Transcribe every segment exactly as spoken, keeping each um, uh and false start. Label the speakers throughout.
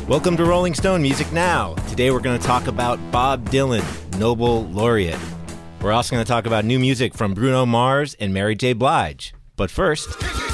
Speaker 1: Welcome to Rolling Stone Music Now. Today we're going to talk about Bob Dylan, Nobel laureate. We're also going to talk about new music from Bruno Mars and Mary J. Blige. But first...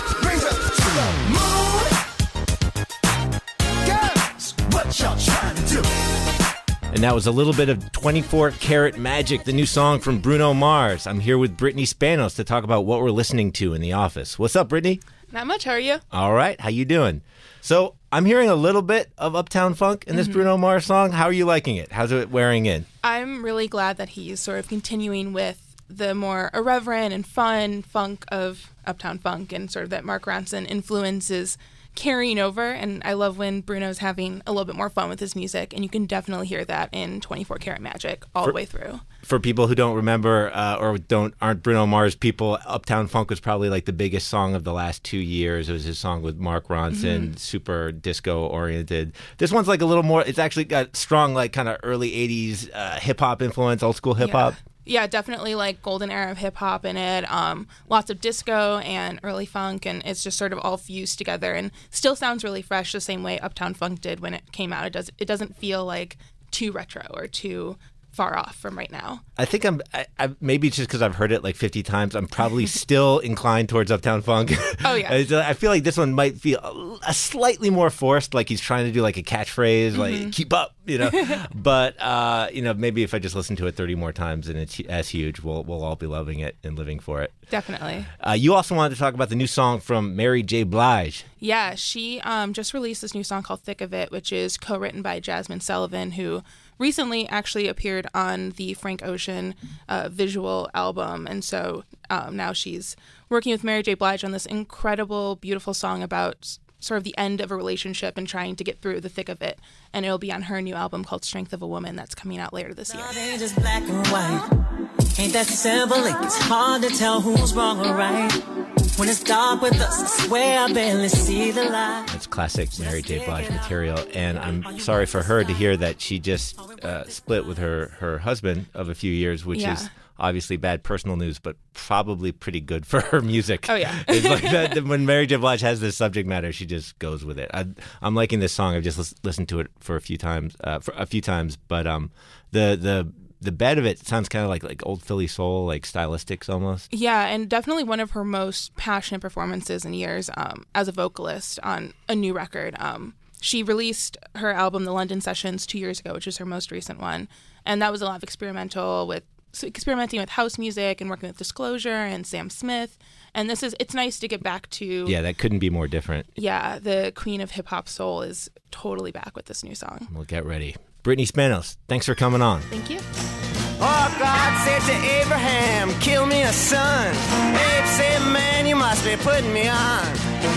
Speaker 1: And that was a little bit of twenty-four Karat Magic, the new song from Bruno Mars. I'm here with Brittany Spanos to talk about what we're listening to in the office. What's up, Brittany?
Speaker 2: Not much. How are you?
Speaker 1: All right. How you doing? So I'm hearing a little bit of Uptown Funk in this mm-hmm. Bruno Mars song. How are you liking it? How's it wearing in?
Speaker 2: I'm really glad that he's sort of continuing with the more irreverent and fun funk of Uptown Funk, and sort of that Mark Ronson influence is carrying over. And I love when Bruno's having a little bit more fun with his music, and you can definitely hear that in twenty-four Karat Magic all
Speaker 1: for,
Speaker 2: the way through. For
Speaker 1: people who don't remember uh, or don't aren't Bruno Mars people, Uptown Funk was probably like the biggest song of the last two years. It was his song with Mark Ronson, mm-hmm. super disco oriented. This one's like a little more, it's actually got strong like kind of early eighties uh, hip hop influence, old school hip hop.
Speaker 2: Yeah. Yeah, definitely like golden era of hip hop in it. Um, lots of disco and early funk, and it's just sort of all fused together, and still sounds really fresh the same way Uptown Funk did when it came out. It does. It doesn't feel like too retro or too far off from right now.
Speaker 1: I think I'm I, I, maybe just because I've heard it like fifty times, I'm probably still inclined towards Uptown Funk.
Speaker 2: Oh yeah.
Speaker 1: I feel like this one might feel a, a slightly more forced, like he's trying to do like a catchphrase, mm-hmm. like keep up, you know. But uh, you know, maybe if I just listen to it thirty more times and it's as huge, we'll we'll all be loving it and living for it.
Speaker 2: Definitely.
Speaker 1: Uh, you also wanted to talk about the new song from Mary J. Blige.
Speaker 2: Yeah, she um, just released this new song called Thick of It, which is co-written by Jasmine Sullivan, who recently actually appeared on the Frank Ocean uh, visual album. And so um, now she's working with Mary J. Blige on this incredible, beautiful song about sort of the end of a relationship and trying to get through the thick of it. And it'll be on her new album called Strength of a Woman that's coming out later this year.
Speaker 3: Ain't just black and white. Ain't that simple? It's hard to tell who's wrong or right. When it's dark with us, I swear I barely see the light.
Speaker 1: That's classic Mary J. Blige material, and I'm sorry for her to hear that she just uh, split with her, her husband of a few years, which yeah. is obviously bad personal news, but probably pretty good for her music.
Speaker 2: Oh, yeah.
Speaker 1: It's like that, when Mary J. Blige has this subject matter, she just goes with it. I, I'm liking this song. I've just lis- listened to it for a few times, uh, for a few times, but um, the the the bed of it sounds kind of like like old Philly soul, like stylistics almost.
Speaker 2: Yeah, and definitely one of her most passionate performances in years um, as a vocalist on a new record. Um, she released her album, The London Sessions, two years ago, which is her most recent one, and that was a lot of experimental with so experimenting with house music and working with Disclosure and Sam Smith. And this is, it's nice to get back to...
Speaker 1: Yeah, that couldn't be more different.
Speaker 2: Yeah, the queen of hip-hop soul is totally back with this new song.
Speaker 1: Well, get ready. Brittany Spanos, thanks for coming on.
Speaker 2: Thank you.
Speaker 4: Oh, God said to Abraham, kill me a son. Abe said, man, you must be putting me on.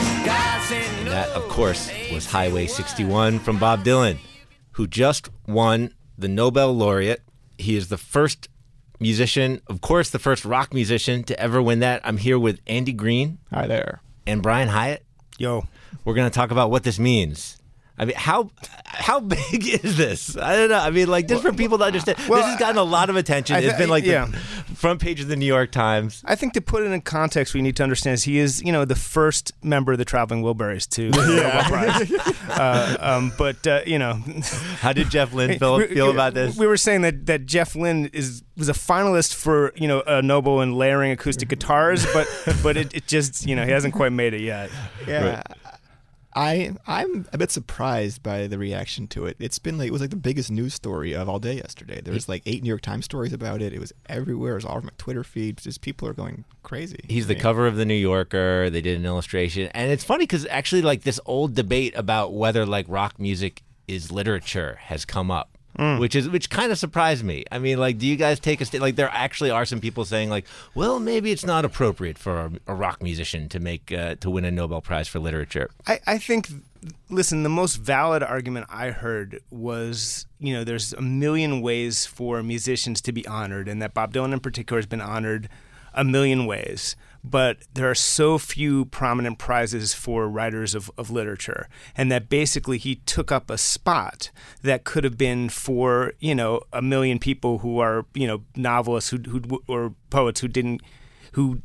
Speaker 4: God said, no.
Speaker 1: That, of course, was Highway sixty-one from Bob Dylan, who just won the Nobel laureate. He is the first musician, of course, the first rock musician to ever win that. I'm here with Andy Green.
Speaker 5: Hi there.
Speaker 1: And Brian Hyatt.
Speaker 5: Yo.
Speaker 1: We're going to talk about what this means. I mean, how how big is this? I don't know. I mean, like, just well, for people to understand, well, this has gotten a lot of attention. Th- it's been like yeah. the front page of the New York Times.
Speaker 5: I think to put it in context, we need to understand is he is, you know, the first member of the Traveling Wilburys to the Nobel Prize. Uh, um, but, uh, you know.
Speaker 1: How did Jeff Lynne feel, feel about this?
Speaker 5: We were saying that, that Jeff Lynne is was a finalist for, you know, a Nobel in layering acoustic guitars, but but it, it just, you know, he hasn't quite made it yet.
Speaker 6: Yeah. Right. I I'm a bit surprised by the reaction to it. It's been like it was like the biggest news story of all day yesterday. There was like eight New York Times stories about it. It was everywhere. It was all over my Twitter feed. Just people are going crazy.
Speaker 1: He's the cover of the New Yorker. They did an illustration, and it's funny because actually, like this old debate about whether like rock music is literature has come up. Mm. Which is which kind of surprised me. I mean, like, do you guys take a st- like? There actually are some people saying like, well, maybe it's not appropriate for a, a rock musician to make uh, to win a Nobel Prize for literature.
Speaker 5: I, I think, listen, the most valid argument I heard was, you know, there's a million ways for musicians to be honored, and that Bob Dylan in particular has been honored a million ways. But there are so few prominent prizes for writers of, of literature, and that basically he took up a spot that could have been for, you know, a million people who are, you know, novelists who, who or poets who didn't, who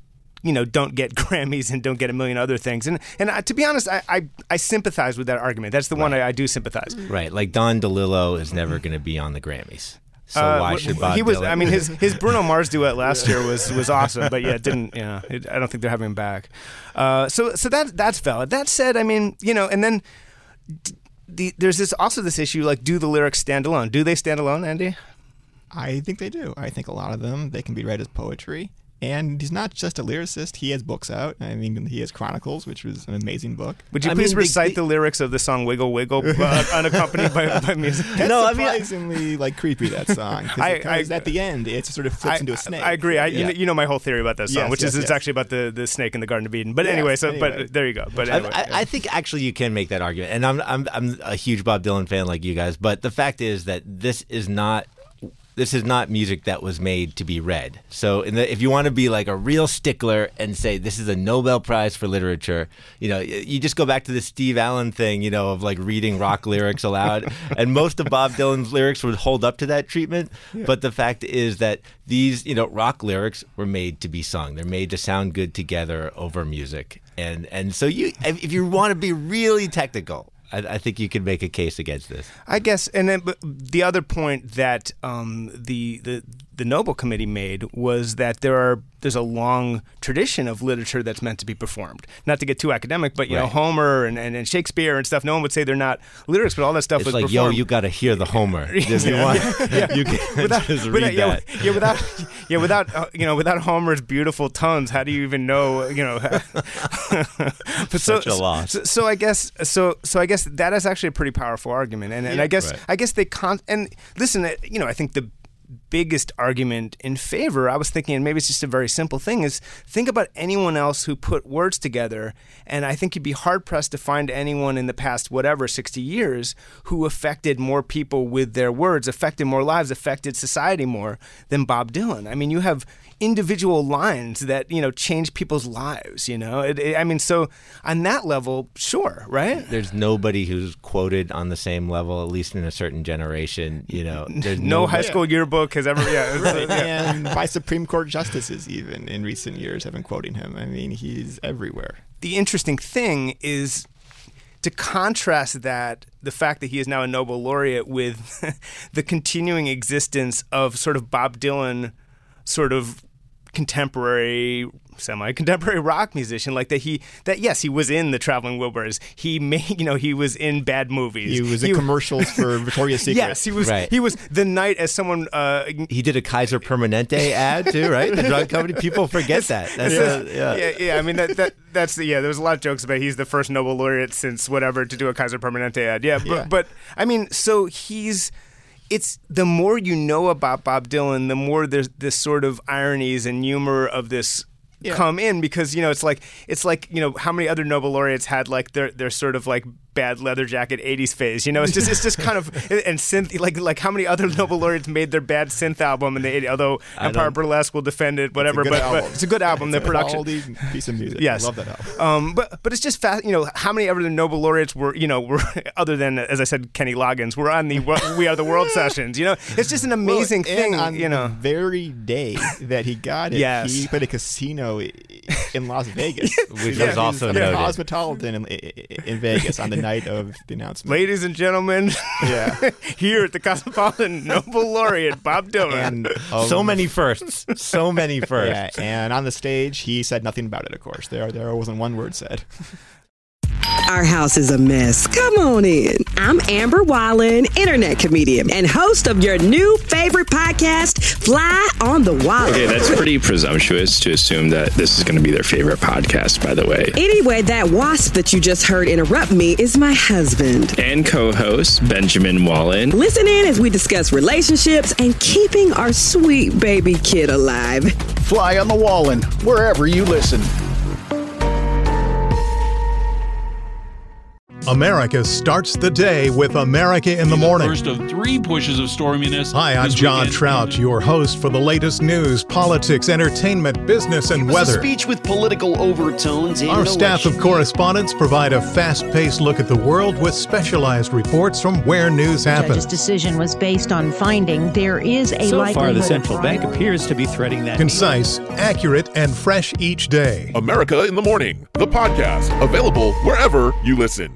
Speaker 5: you know, don't get Grammys and don't get a million other things. And and uh, to be honest, I, I, I sympathize with that argument. That's the right. one I, I do sympathize.
Speaker 1: Right, like Don DeLillo is never going to be on the Grammys. So
Speaker 5: uh,
Speaker 1: why should Bob
Speaker 5: he was?
Speaker 1: Dylan?
Speaker 5: I mean, his his Bruno Mars duet last year was was awesome, but yeah, it didn't. You know, it, I don't think they're having him back. Uh, so so that that's valid. That said, I mean, you know, and then the, there's this also this issue like, do the lyrics stand alone? Do they stand alone, Andy?
Speaker 6: I think they do. I think a lot of them, they can be read as poetry. And he's not just a lyricist. He has books out. I mean, he has Chronicles, which was an amazing book.
Speaker 5: Would you
Speaker 1: I
Speaker 5: please
Speaker 1: mean,
Speaker 5: recite
Speaker 1: the,
Speaker 5: the, the lyrics of the song "Wiggle Wiggle" uh, unaccompanied by, by music?
Speaker 6: That's
Speaker 1: no, I mean,
Speaker 6: surprisingly like creepy, that song.
Speaker 5: I,
Speaker 6: Because
Speaker 5: I,
Speaker 6: at the end, it sort of flips
Speaker 5: I,
Speaker 6: into a snake.
Speaker 5: I agree. I,
Speaker 6: yeah.
Speaker 5: you, know, you know my whole theory about that song,
Speaker 6: yes,
Speaker 5: which
Speaker 6: yes,
Speaker 5: is it's
Speaker 6: yes.
Speaker 5: actually about the, the snake in the Garden of Eden. But
Speaker 6: Yes,
Speaker 5: anyway, so
Speaker 6: anyway.
Speaker 5: but there you go. But anyway,
Speaker 1: I, I, I think actually you can make that argument, and I'm I'm I'm a huge Bob Dylan fan like you guys. But the fact is that this is not. This is not music that was made to be read. So in the, if you want to be like a real stickler and say this is a Nobel Prize for literature, you know, you just go back to the Steve Allen thing, you know, of like reading rock lyrics aloud. And most of Bob Dylan's lyrics would hold up to that treatment. Yeah. But the fact is that these, you know, rock lyrics were made to be sung. They're made to sound good together over music. And and so you, if you want to be really technical, I think you could make a case against this.
Speaker 5: I guess, and then but the other point that um, the the the Nobel Committee made was that there are there's a long tradition of literature that's meant to be performed. Not to get too academic, but you
Speaker 1: right.
Speaker 5: know Homer and, and, and Shakespeare and stuff. No one would say they're not lyrics, but all that stuff
Speaker 1: it's
Speaker 5: was
Speaker 1: like,
Speaker 5: performed.
Speaker 1: yo, you got to hear the Homer. If you want,
Speaker 5: yeah.
Speaker 1: you can
Speaker 5: without,
Speaker 1: just read
Speaker 5: without,
Speaker 1: that.
Speaker 5: Yeah, yeah, without yeah, without uh, you know, without Homer's beautiful tones, how do you even know? You know, but so,
Speaker 1: Such a loss.
Speaker 5: So, so I guess so. So I guess that is actually a pretty powerful argument, and and
Speaker 1: Yeah.
Speaker 5: I guess
Speaker 1: Right.
Speaker 5: I guess they con and listen. You know, I think the biggest argument in favor, I was thinking, and maybe it's just a very simple thing, is think about anyone else who put words together, and I think you'd be hard-pressed to find anyone in the past, whatever, sixty years, who affected more people with their words, affected more lives, affected society more than Bob Dylan. I mean, you have individual lines that, you know, change people's lives, you know? It, it, I mean, so on that level, sure, right?
Speaker 1: There's nobody who's quoted on the same level, at least in a certain generation, you know. There's
Speaker 5: no
Speaker 1: nobody-
Speaker 5: high school yearbook has ever, yeah.
Speaker 6: Right. And by Supreme Court justices even in recent years have been quoting him. I mean, he's everywhere.
Speaker 5: The interesting thing is to contrast that, the fact that he is now a Nobel laureate, with the continuing existence of sort of Bob Dylan sort of contemporary, semi-contemporary rock musician, like that he, that yes, he was in the Traveling Wilburys. He made, you know, he was in bad movies.
Speaker 6: He was in commercials for Victoria's Secret.
Speaker 5: Yes, he was.
Speaker 1: Right.
Speaker 5: He was the night as someone. Uh,
Speaker 1: He did a Kaiser Permanente ad too, right? The drug company. People forget that. That's
Speaker 5: yeah.
Speaker 1: a, yeah.
Speaker 5: yeah, yeah. I mean, that, that that's the, yeah. There was a lot of jokes about he's the first Nobel laureate since whatever to do a Kaiser Permanente ad. Yeah, but,
Speaker 6: Yeah.
Speaker 5: but I mean, so he's. It's the more you know about Bob Dylan, the more there's this sort of ironies and humor of this
Speaker 6: Yeah.
Speaker 5: come in, because you know it's like it's like you know how many other Nobel laureates had like their their sort of like bad leather jacket eighties phase, you know? It's just it's just kind of and synth like like how many other Nobel laureates made their bad synth album in the eighties? Although
Speaker 1: I
Speaker 5: Empire
Speaker 1: don't-
Speaker 5: Burlesque will defend it, whatever.
Speaker 6: good
Speaker 5: But,
Speaker 6: album.
Speaker 5: but it's a good album.
Speaker 6: It's
Speaker 5: the
Speaker 6: a
Speaker 5: production.
Speaker 6: quality piece of music.
Speaker 5: Yes.
Speaker 6: I love that album.
Speaker 5: Um, but but it's just fast. You know, how many other Nobel laureates were you know were other than, as I said, Kenny Loggins, were on the We Are the World sessions. You know, it's just an amazing
Speaker 6: Well,
Speaker 5: thing.
Speaker 6: and on
Speaker 5: You know,
Speaker 6: the very day that he got it,
Speaker 5: Yes.
Speaker 6: he played a casino i- in Las Vegas,
Speaker 1: Which
Speaker 5: Yeah.
Speaker 1: was also
Speaker 6: at the
Speaker 1: noted.
Speaker 6: Cosmopolitan in, in Vegas on the night of the announcement.
Speaker 5: ladies and gentlemen,
Speaker 6: Yeah.
Speaker 5: here at the Cosmopolitan, Nobel laureate Bob Dylan.
Speaker 6: And
Speaker 1: So
Speaker 6: um,
Speaker 1: many firsts. So many
Speaker 6: Yeah,
Speaker 1: firsts.
Speaker 6: and on the stage, he said nothing about it. Of course, there there wasn't one word said.
Speaker 7: Our house is a mess. Come on in. I'm Amber Wallen, internet comedian and host of your new favorite podcast, Fly on the Wall.
Speaker 8: Okay, that's pretty presumptuous to assume that this is going to be their favorite podcast, by the way.
Speaker 7: Anyway, that wasp that you just heard interrupt me is my husband.
Speaker 8: And co-host Benjamin Wallen.
Speaker 7: Listen in as we discuss relationships and keeping our sweet baby kid alive.
Speaker 9: Fly on the Wallin, wherever you listen. America starts the day with America in the Morning.
Speaker 10: First of three pushes of storminess.
Speaker 9: Hi, I'm
Speaker 10: this
Speaker 9: John
Speaker 10: weekend.
Speaker 9: Trout, your host for the latest news, politics, entertainment, business, and
Speaker 11: It was
Speaker 9: weather.
Speaker 11: a speech with political overtones. And
Speaker 9: Our staff of
Speaker 11: election.
Speaker 9: correspondents provide a fast-paced look at the world with specialized reports from where news
Speaker 12: The judge's
Speaker 9: happens.
Speaker 12: decision was based on finding there is a
Speaker 13: So
Speaker 12: likelihood
Speaker 13: far, the
Speaker 12: of
Speaker 13: central
Speaker 12: fraud.
Speaker 13: bank appears to be threading that.
Speaker 9: Concise, accurate, and fresh each day.
Speaker 14: America in the Morning, the podcast, available wherever you listen.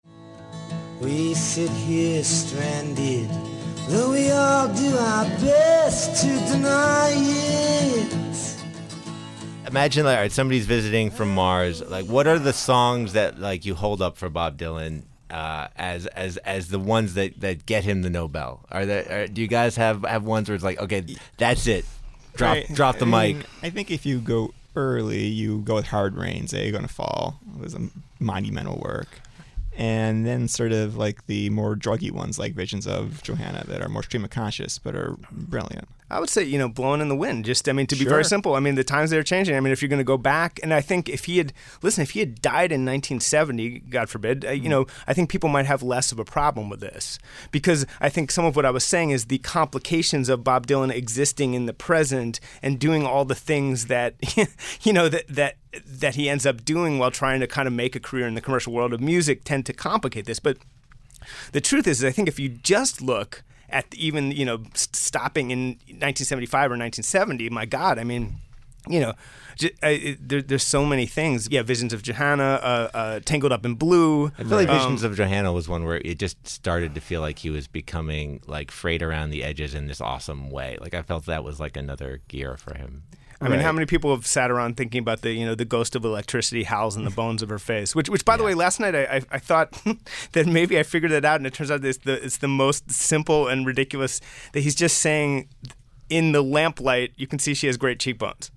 Speaker 4: We sit here stranded, though we all do our best to deny it.
Speaker 1: Imagine, like, all right, somebody's visiting from Mars. Like, what are the songs that like you hold up for Bob Dylan uh, as as as the ones that, that get him the Nobel? Are there? Are, do you guys have, have ones where it's like, okay, that's it, drop
Speaker 6: Right.
Speaker 1: drop the
Speaker 6: I
Speaker 1: mic?
Speaker 6: mean, I think if you go early, you go with Hard Rain's "Are You Gonna Fall?" It was a monumental work. And then sort of like the more druggy ones like Visions of Johanna that are more stream of conscious but are brilliant.
Speaker 5: I would say, you know, Blowing in the Wind. Just, I mean, to be
Speaker 6: Sure.
Speaker 5: very simple. I mean, the times they're changing. I mean, if you're going to go back, and I think if he had, listen, if he had died in nineteen seventy, God forbid, uh, you know, I think people might have less of a problem with this. Because I think some of what I was saying is the complications of Bob Dylan existing in the present and doing all the things that, you know, that, that, that he ends up doing while trying to kind of make a career in the commercial world of music tend to complicate this. But the truth is, I think if you just look at even, you know, st- stopping in nineteen seventy-five or nineteen seventy, my God, I mean, you know, j- I, it, there, there's so many things. Yeah, Visions of Johanna, uh, uh, Tangled Up in Blue.
Speaker 1: I feel like
Speaker 5: Um,
Speaker 1: Visions of Johanna was one where it just started to feel like he was becoming like frayed around the edges in this awesome way. Like I felt that was like another gear for him.
Speaker 5: I mean,
Speaker 1: Right.
Speaker 5: how many people have sat around thinking about the, you know, the ghost of electricity howls in the bones of her face? Which, which, by the way, last night I, I, I thought that maybe I figured it out, and it turns out it's the, it's the most simple and ridiculous that he's just saying. In the lamplight, you can see she has great cheekbones.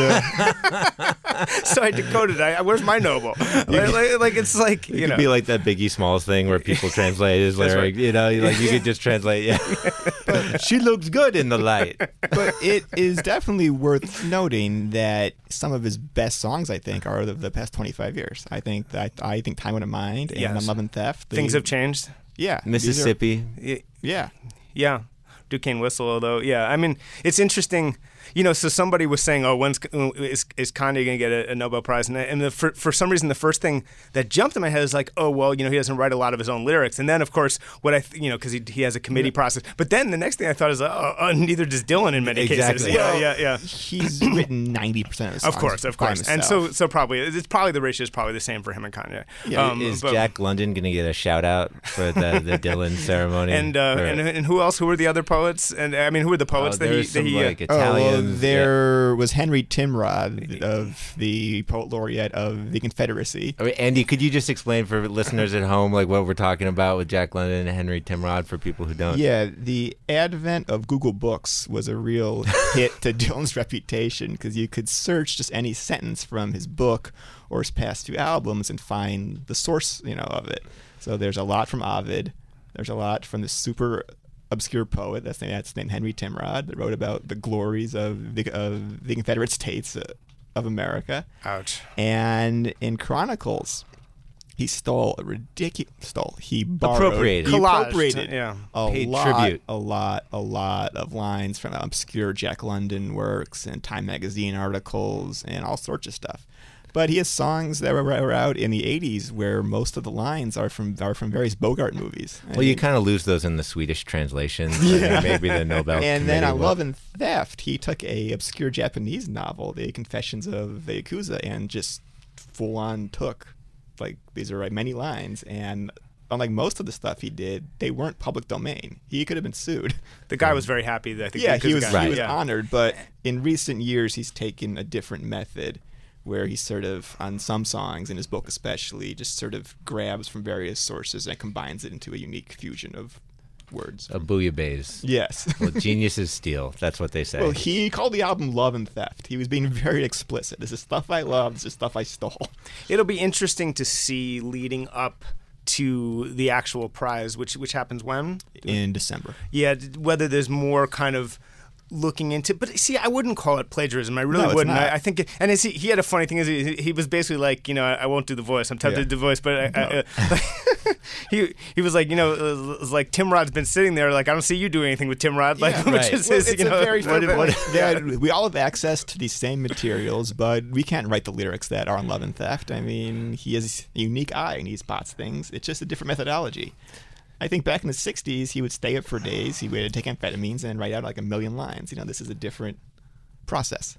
Speaker 5: So I decoded. I, where's my Nobel? Like, like, like it's like
Speaker 1: It
Speaker 5: you
Speaker 1: could
Speaker 5: know.
Speaker 1: be like that Biggie Smalls thing where people translate his
Speaker 5: That's
Speaker 1: lyric.
Speaker 5: right.
Speaker 1: You know, like you could just translate. Yeah, but she looks good in the light.
Speaker 6: But it is definitely worth noting that some of his best songs, I think, are of the past twenty-five years. I think that I think Time Out of Mind and
Speaker 5: Yes.
Speaker 6: Love and Theft. they-
Speaker 5: Things have changed.
Speaker 6: Yeah, these are-
Speaker 1: Mississippi.
Speaker 5: Y-
Speaker 6: yeah.
Speaker 5: Yeah. Duquesne Whistle, although, yeah, I mean, it's interesting, you know, so somebody was saying, oh, when's, is, is Kanye going to get a, a Nobel Prize? And, and the, for, for some reason, the first thing that jumped in my head is like, oh, well, you know, he doesn't write a lot of his own lyrics. And then, of course, what I, th- you know, because he, he has a committee process. But then the next thing I thought is, oh, oh neither does Dylan in many
Speaker 1: Exactly.
Speaker 5: cases. Yeah,
Speaker 6: Well,
Speaker 5: yeah, yeah.
Speaker 6: He's written ninety percent of his songs.
Speaker 5: Of course, of
Speaker 6: by
Speaker 5: course. And so,
Speaker 6: himself.
Speaker 5: so probably, it's probably the ratio is probably the same for him and Kanye.
Speaker 6: Yeah,
Speaker 5: Um,
Speaker 1: Is
Speaker 5: but-
Speaker 1: Jack London going to get a shout out for the, the Dylan ceremony?
Speaker 5: And, uh,
Speaker 1: Or-
Speaker 5: and and who else? Who were the other poets? And I mean, who were the poets
Speaker 1: Oh,
Speaker 5: that
Speaker 1: there
Speaker 5: he?
Speaker 1: was
Speaker 5: That
Speaker 1: some,
Speaker 5: he uh,
Speaker 1: like,
Speaker 6: Oh, well,
Speaker 1: Italians, yeah.
Speaker 6: there was Henry Timrod of the poet laureate of the Confederacy.
Speaker 1: I mean, Andy, could you just explain for listeners at home like what we're talking about with Jack London and Henry Timrod for people who don't?
Speaker 6: Yeah, the advent of Google Books was a real hit to Dylan's reputation because you could search just any sentence from his book or his past few albums and find the source, you know, of it. So there's a lot from Ovid. There's a lot from this super obscure poet that's named, that's named Henry Timrod that wrote about the glories of the, of the Confederate States uh, of America.
Speaker 5: Ouch.
Speaker 6: And in Chronicles, he stole a ridiculous stole. He borrowed,
Speaker 1: Appropriated.
Speaker 6: he
Speaker 5: Collaged,
Speaker 6: appropriated
Speaker 5: yeah.
Speaker 6: a
Speaker 1: Paid
Speaker 6: lot,
Speaker 1: tribute.
Speaker 6: a lot, a lot of lines from obscure Jack London works and Time magazine articles and all sorts of stuff. But he has songs that were, were out in the eighties where most of the lines are from are from various Bogart movies.
Speaker 1: Well, you kind of lose those in the Swedish translations. Yeah. Maybe the Nobel.
Speaker 6: And then
Speaker 1: Committee
Speaker 6: on
Speaker 1: will-
Speaker 6: Love and Theft, he took a obscure Japanese novel, The Confessions of the Yakuza, and just full on took like these are like many lines. And unlike most of the stuff he did, they weren't public domain. He could have been sued.
Speaker 5: The guy was very happy that I think
Speaker 6: Yeah,
Speaker 5: because
Speaker 6: he
Speaker 5: the
Speaker 6: was
Speaker 5: guy-
Speaker 6: he was
Speaker 5: yeah.
Speaker 6: honored. But in recent years, he's taken a different method, where he sort of, on some songs, in his book especially, just sort of grabs from various sources and combines it into a unique fusion of words.
Speaker 1: A bouillabaisse.
Speaker 6: Yes.
Speaker 1: Well, geniuses steal. That's what they say.
Speaker 6: Well, he called the album Love and Theft. He was being very explicit. This is stuff I love. This is stuff I stole.
Speaker 5: It'll be interesting to see leading up to the actual prize, which which happens when?
Speaker 6: In December.
Speaker 5: Yeah, d- whether there's more kind of looking into, but see, I wouldn't call it plagiarism. I really
Speaker 6: No, it's
Speaker 5: wouldn't.
Speaker 6: not.
Speaker 5: I, I think, it, and it's, he, he had a funny thing is he, he was basically like, you know, I, I won't do the voice. I'm tempted
Speaker 6: Yeah.
Speaker 5: to do the voice, but I, I, uh, he he was like, you know, it was like Tim Rod's been sitting there, like I don't see you doing anything with Tim Rod, like
Speaker 6: Yeah,
Speaker 5: which
Speaker 6: right.
Speaker 5: is
Speaker 6: Well,
Speaker 5: his,
Speaker 6: it's
Speaker 5: you
Speaker 6: a
Speaker 5: know,
Speaker 6: very
Speaker 5: what,
Speaker 6: fun-
Speaker 5: what,
Speaker 6: yeah, we all have access to these same materials, but we can't write the lyrics that are on Love and Theft. I mean, he has a unique eye and he spots things. It's just a different methodology. I think back in the sixties, he would stay up for days. He would take amphetamines and write out like a million lines. You know, this is a different process.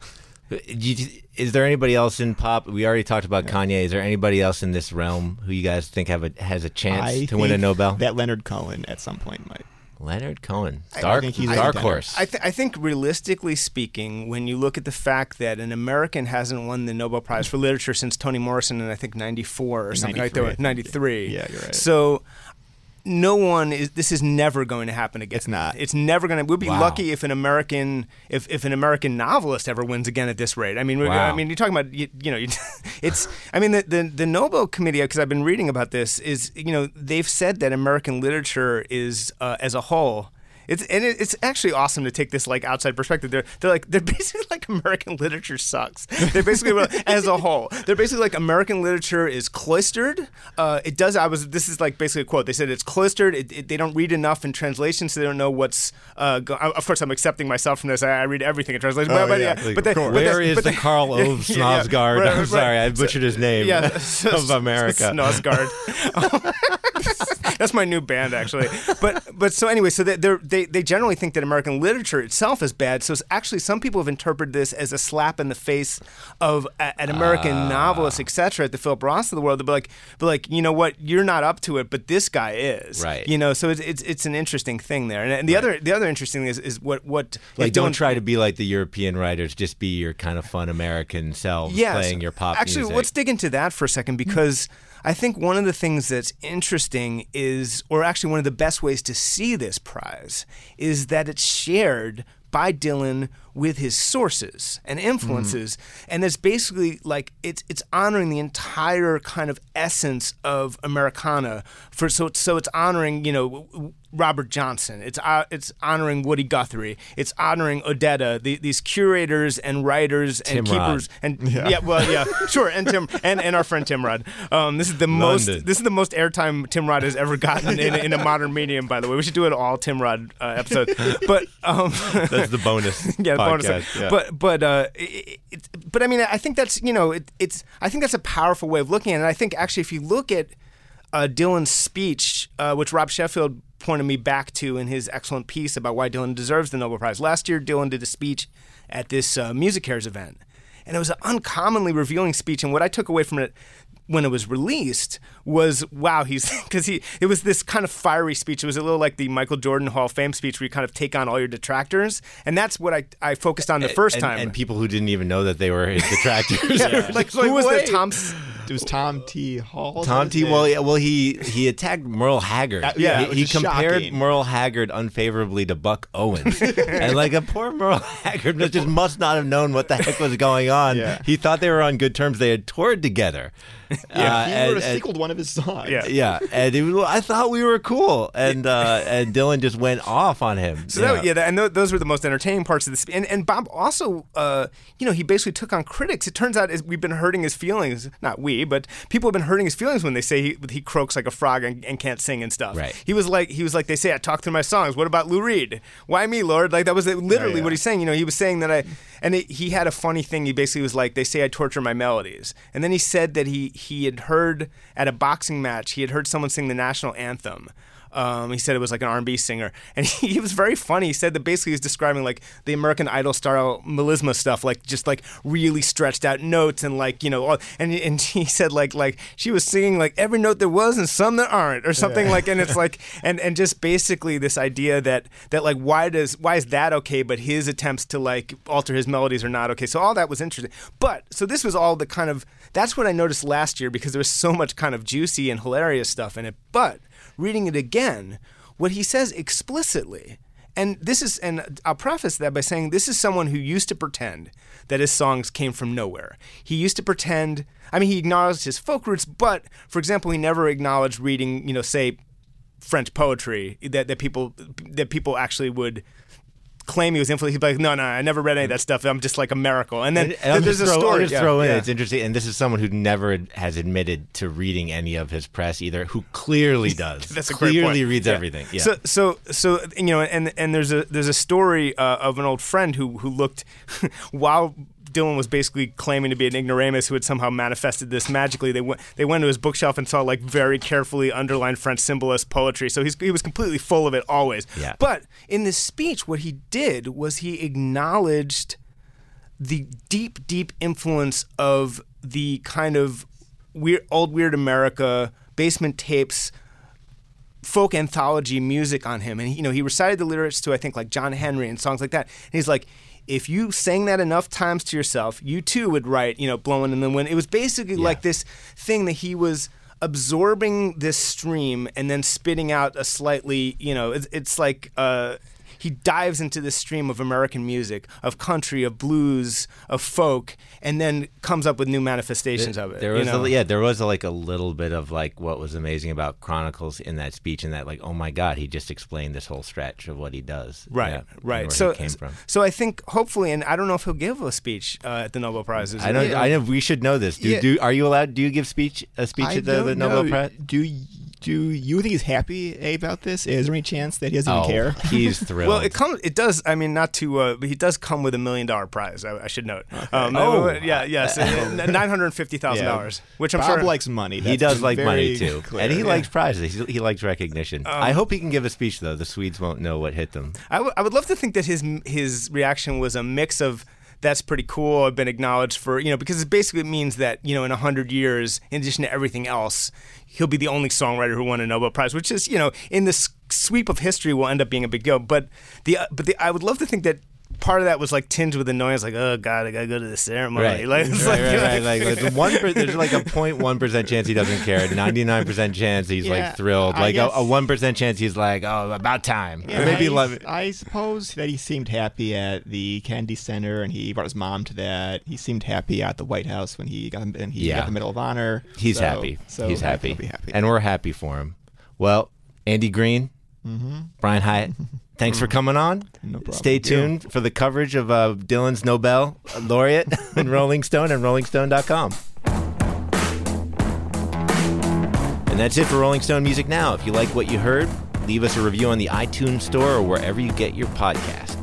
Speaker 1: Is there anybody else in pop? We already talked about Kanye. Is there anybody else in this realm who you guys think have a has a chance
Speaker 6: I
Speaker 1: to win a
Speaker 6: think
Speaker 1: Nobel?
Speaker 6: That Leonard Cohen at some point might.
Speaker 1: Leonard Cohen,
Speaker 5: I
Speaker 1: dark,
Speaker 6: think he's a
Speaker 1: dark
Speaker 6: contender.
Speaker 1: horse.
Speaker 5: I, th- I think realistically speaking, when you look at the fact that an American hasn't won the Nobel Prize for Literature since Toni Morrison in I think ninety-four or something like that, ninety-three.
Speaker 6: Yeah, you're right.
Speaker 5: So no one is. This is never going to happen again.
Speaker 6: It's not.
Speaker 5: It's never going to. We'll be
Speaker 1: Wow.
Speaker 5: lucky if an American, if, if an American novelist ever wins again at this rate. I mean, we-
Speaker 1: Wow.
Speaker 5: I mean, you're talking about you, you know, you, it's. I mean, the the, the Nobel Committee, because I've been reading about this, is you know they've said that American literature is uh, as a whole. It's and it, it's actually awesome to take this like outside perspective. They're they're like they're basically like American literature sucks. They're basically as a whole. They're basically like American literature is cloistered. Uh, it does. I was. This is like basically a quote. They said it's cloistered. It, it, they don't read enough in translation, so they don't know what's. Uh, go, of course, I'm accepting myself from this. I, I read everything in translation.
Speaker 6: Oh,
Speaker 5: but, but,
Speaker 6: yeah,
Speaker 5: yeah,
Speaker 6: like,
Speaker 5: but they,
Speaker 6: of course.
Speaker 5: but
Speaker 1: Where
Speaker 5: they-
Speaker 1: is
Speaker 5: but
Speaker 1: the
Speaker 5: they-
Speaker 1: Carl Ove
Speaker 5: yeah, yeah,
Speaker 1: Snovsgaard?
Speaker 5: right,
Speaker 1: I'm
Speaker 5: right.
Speaker 1: sorry, I butchered his name.
Speaker 5: Yeah,
Speaker 1: of America.
Speaker 5: Snovsgaard. That's my new band, actually. But but so anyway, so they they they generally think that American literature itself is bad. So it's actually, some people have interpreted this as a slap in the face of a- an American
Speaker 1: Ah.
Speaker 5: novelist, et cetera, at the Philip Ross of the world. They'll be like, be like, you know what, you're not up to it, but this guy is.
Speaker 1: Right.
Speaker 5: You know, so it's it's, it's an interesting thing there. And, and the other the other interesting thing is is what what
Speaker 1: Like,
Speaker 5: if
Speaker 1: don't
Speaker 5: Dylan-
Speaker 1: try to be like the European writers. Just be your kind of fun American selves
Speaker 5: Yes.
Speaker 1: playing your pop
Speaker 5: Actually,
Speaker 1: music.
Speaker 5: let's dig into that for a second, because I think one of the things that's interesting is, or actually one of the best ways to see this prize, is that it's shared by Dylan with his sources and influences, and it's basically like it's it's honoring the entire kind of essence of Americana. For so so it's honoring, you know, Robert Johnson. It's uh, it's honoring Woody Guthrie. It's honoring Odetta. The, these curators and writers and
Speaker 1: Tim Rod.
Speaker 5: keepers and yeah. yeah, well, yeah, sure, and Tim and, and our friend Tim Rod. Um, this is the most
Speaker 1: London.
Speaker 5: this is the most airtime Tim Rod has ever gotten in, in a modern medium. By the way, we should do an all Tim Rod uh, episode. But um,
Speaker 1: That's the bonus.
Speaker 5: yeah, the bonus.
Speaker 1: podcast, yeah.
Speaker 5: But but uh, it, it, but I mean, I think that's you know, it, it's I think that's a powerful way of looking at it. And I think actually, if you look at uh, Dylan's speech, uh, which Rob Sheffield pointed me back to in his excellent piece about why Dylan deserves the Nobel Prize. Last year, Dylan did a speech at this uh, Music Cares event, and it was an uncommonly revealing speech. And what I took away from it when it was released was, wow, he's because he it was this kind of fiery speech. It was a little like the Michael Jordan Hall of Fame speech, where you kind of take on all your detractors, and that's what I, I focused on the first
Speaker 1: and,
Speaker 5: time.
Speaker 1: and people who didn't even know that they were his detractors.
Speaker 5: Yeah. like, who was
Speaker 1: wait.
Speaker 5: the Tom?
Speaker 6: It was Tom T. Hall.
Speaker 1: Tom T. Well, yeah, well, he he attacked Merle Haggard.
Speaker 6: Uh, yeah,
Speaker 1: he,
Speaker 6: which
Speaker 1: he
Speaker 6: is
Speaker 1: compared
Speaker 6: shocking.
Speaker 1: Merle Haggard unfavorably to Buck Owens, and like a poor Merle Haggard just must not have known what the heck was going on.
Speaker 6: Yeah.
Speaker 1: He thought they were on good terms. They had toured together.
Speaker 6: Yeah,
Speaker 1: Uh,
Speaker 6: he
Speaker 1: and-
Speaker 6: wrote a
Speaker 1: and-
Speaker 6: sequel to one of his songs.
Speaker 5: Yeah.
Speaker 1: Yeah, and he was, I thought we were cool, and uh, and Dylan just went off on him.
Speaker 5: So that, yeah, that, and th- those were the most entertaining parts of this. And, and Bob also, uh, you know, he basically took on critics. It turns out is we've been hurting his feelings. Not we, but people have been hurting his feelings when they say he, he croaks like a frog and, and can't sing and stuff.
Speaker 1: Right.
Speaker 5: He was like, he was like, they say I talk through my songs. What about Lou Reed? Why me, Lord? Like that was literally
Speaker 6: Oh, yeah.
Speaker 5: what he's saying. You know, he was saying that I, and it, he had a funny thing. He basically was like, they say I torture my melodies, and then he said that he he had heard at a boxing match, he had heard someone sing the national anthem. Um, he said it was like an R and B singer, and he, he was very funny. He said that basically he was describing like the American Idol style melisma stuff, like just like really stretched out notes and like you know, all, and and he said like like she was singing like every note there was and some there aren't or something. Yeah. Like, and it's like and and just basically this idea that that like why does why is that okay, but his attempts to like alter his melodies are not okay. So all that was interesting. But so this was all the kind of that's what I noticed last year because there was so much kind of juicy and hilarious stuff in it, but reading it again, what he says explicitly, and this is, and I'll preface that by saying this is someone who used to pretend that his songs came from nowhere. He used to pretend, I mean, he acknowledged his folk roots, but, for example, he never acknowledged reading, you know, say, French poetry that, that people that people actually would claim he was influenced. He'd be like, no, no, I never read any of that stuff. I'm just like a miracle. And then
Speaker 1: And, and
Speaker 5: there's
Speaker 1: just
Speaker 5: a
Speaker 1: throw,
Speaker 5: story.
Speaker 1: I'll just
Speaker 5: yeah,
Speaker 1: throw in,
Speaker 5: yeah.
Speaker 1: it's interesting, and this is someone who never has admitted to reading any of his press either, who clearly does.
Speaker 5: That's a great
Speaker 1: clearly
Speaker 5: point.
Speaker 1: reads
Speaker 5: Yeah.
Speaker 1: everything. Yeah.
Speaker 5: So, so, so you know, and and there's a there's a story uh, of an old friend who who looked while Dylan was basically claiming to be an ignoramus who had somehow manifested this magically. They went they went to his bookshelf and saw like very carefully underlined French symbolist poetry. So he's, he was completely full of it always.
Speaker 1: Yeah.
Speaker 5: But in this speech, what he did was he acknowledged the deep, deep influence of the kind of weird, old weird America, basement tapes, folk anthology music on him. And he, you know, he recited the lyrics to I think like John Henry and songs like that. And he's like, if you sang that enough times to yourself, you too would write, you know, Blowing in the Wind. It was basically
Speaker 1: Yeah.
Speaker 5: like this thing that he was absorbing this stream and then spitting out a slightly, you know, it's, it's like uh, he dives into this stream of American music, of country, of blues, of folk, and then comes up with new manifestations of it.
Speaker 1: There
Speaker 5: you
Speaker 1: was
Speaker 5: know?
Speaker 1: a, yeah, there was a, like a little bit of like what was amazing about Chronicles in that speech, and that like, oh my God, he just explained this whole stretch of what he does.
Speaker 5: Right,
Speaker 1: yeah, and
Speaker 5: right.
Speaker 1: where
Speaker 5: So,
Speaker 1: he came from.
Speaker 5: so I think hopefully, and I don't know if he'll give a speech uh, at the Nobel Prizes.
Speaker 1: I don't. I know we should know this. Do,
Speaker 6: Yeah.
Speaker 1: do are you allowed? Do you give speech a speech
Speaker 6: I
Speaker 1: at the, the
Speaker 6: don't
Speaker 1: Nobel
Speaker 6: know.
Speaker 1: Prize?
Speaker 6: Do do you think he's happy A, about this? Is there any chance that he doesn't
Speaker 1: Oh,
Speaker 6: even care?
Speaker 1: he's thrilled.
Speaker 5: Well, it comes. It does. I mean, not to. Uh, but he does come with a million dollar prize. I, I should note. Um,
Speaker 1: Oh.
Speaker 5: yeah, yes, nine hundred fifty thousand dollars, which I'm
Speaker 6: Bob
Speaker 5: sure
Speaker 6: likes money.
Speaker 1: He
Speaker 6: That's
Speaker 1: does
Speaker 6: been
Speaker 1: like
Speaker 6: very
Speaker 1: money too,
Speaker 6: clear.
Speaker 1: and he
Speaker 6: Yeah.
Speaker 1: likes prizes. He, he likes recognition. I hope he can give a speech though. The Swedes won't know what hit them.
Speaker 5: I, w- I would love to think that his his reaction was a mix of that's pretty cool. I've been acknowledged for, you know, because it basically means that, you know, in a hundred years, in addition to everything else, he'll be the only songwriter who won a Nobel Prize, which is, you know, in this sweep of history will end up being a big deal. But the uh, but the, I would love to think that part of that was like tinged with annoyance, like, oh God, I gotta go to the ceremony.
Speaker 1: Right,
Speaker 5: Like, it's
Speaker 1: right,
Speaker 5: like,
Speaker 1: right,
Speaker 5: you know,
Speaker 1: right. Like, like the one, per, there's like a point one percent chance he doesn't care. Ninety nine percent chance he's
Speaker 6: Yeah,
Speaker 1: like thrilled.
Speaker 6: I
Speaker 1: Like a,
Speaker 6: guess-
Speaker 1: a one percent chance he's like, oh, about time.
Speaker 6: Yeah,
Speaker 1: or maybe
Speaker 6: I,
Speaker 1: eleven.
Speaker 6: I suppose that he seemed happy at the Kennedy Center, and he brought his mom to that. He seemed happy at the White House when he got and he
Speaker 1: Yeah.
Speaker 6: got the Medal of Honor.
Speaker 1: He's
Speaker 6: So-
Speaker 1: happy.
Speaker 6: So
Speaker 1: he's
Speaker 6: I think
Speaker 1: happy.
Speaker 6: he'll be happy.
Speaker 1: And we're happy for him. Well, Andy Green,
Speaker 6: Mm-hmm.
Speaker 1: Brian Hyatt, thanks for coming on.
Speaker 6: No problem.
Speaker 1: Stay tuned for the coverage of uh, Dylan's Nobel laureate in Rolling Stone and rolling stone dot com. And that's it for Rolling Stone Music Now. If you like what you heard, leave us a review on the iTunes Store or wherever you get your podcasts.